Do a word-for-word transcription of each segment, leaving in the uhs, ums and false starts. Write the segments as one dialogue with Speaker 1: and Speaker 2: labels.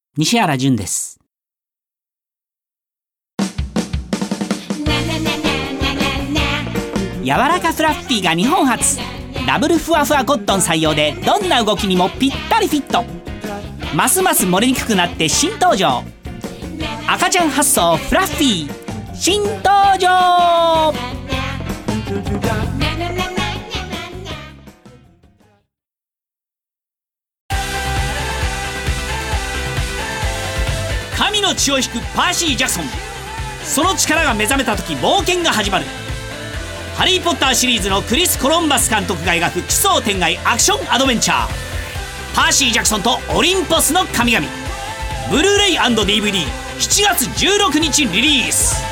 Speaker 1: 西原淳です。柔らかフラッフィーが日本初、ダブルふわふわコットン採用でどんな動きにもぴったりフィット。ますます漏れにくくなって新登場、赤ちゃん発想フラッフィー新登場。神の血を引くパーシー・ジャクソン、その力が目覚めた時冒険が始まる。ハリーポッターシリーズのクリス・コロンバス監督が描く奇想天外アクションアドベンチャー、パーシー・ジャクソンとオリンポスの神々。ブルーレイ&ディーブイディー しちがつじゅうろくにちリリース。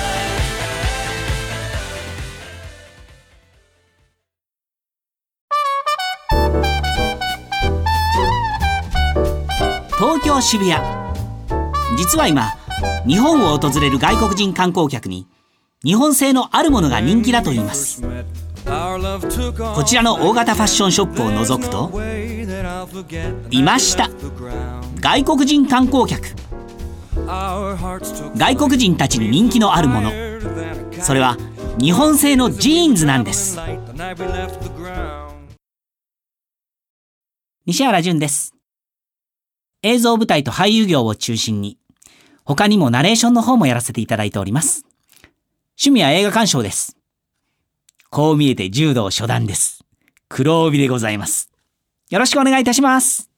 Speaker 1: 東京渋谷、実は今日本を訪れる外国人観光客に日本製のあるものが人気だといいます。こちらの大型ファッションショップを覗くと、いました、外国人観光客。外国人たちに人気のあるもの、それは日本製のジーンズなんです。西原淳です。映像舞台と俳優業を中心に、他にもナレーションの方もやらせていただいております。趣味は映画鑑賞です。こう見えて柔道初段です。黒帯でございます。よろしくお願いいたします。